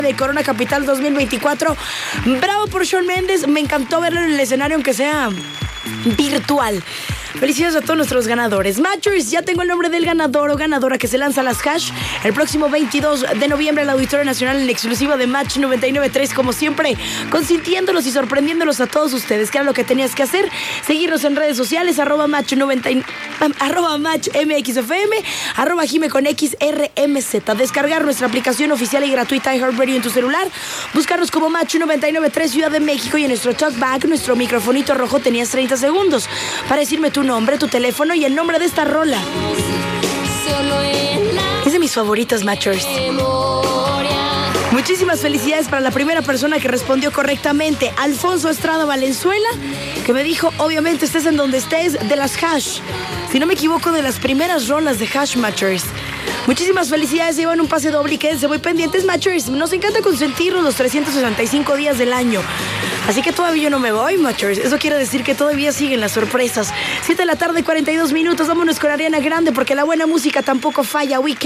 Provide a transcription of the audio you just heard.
de Corona Capital 2024. Bravo por Shawn Mendes, me encantó verlo en el escenario aunque sea virtual. Felicidades a todos nuestros ganadores. Matchers, ya tengo el nombre del ganador o ganadora que se lanza a las hash el próximo 22 de noviembre al Auditorio Nacional en exclusiva de Match 99.3, como siempre, consintiéndolos y sorprendiéndolos a todos ustedes. ¿Qué era lo que tenías que hacer? Seguirnos en redes sociales, @Match MXFM, @Jime con XRMZ. Descargar nuestra aplicación oficial y gratuita iHeartRadio en tu celular. Buscarnos como Match 99.3 Ciudad de México, y en nuestro talkback, nuestro microfonito rojo, tenías 30 segundos para decirme tu nombre, tu teléfono y el nombre de esta rola. Es de mis favoritos, Matchers. Muchísimas felicidades para la primera persona que respondió correctamente, Alfonso Estrada Valenzuela, que me dijo, obviamente estés en donde estés, de las hash. Si no me equivoco, de las primeras rolas de Hash, Matchers. Muchísimas felicidades, se llevan un pase doble y quédense muy pendientes, Matchers. Nos encanta consentirnos los 365 días del año. Así que todavía yo no me voy, Matchers. Eso quiere decir que todavía siguen las sorpresas. 7 de la tarde, 42 minutos. Vámonos con Ariana Grande porque la buena música tampoco falla. Weekend.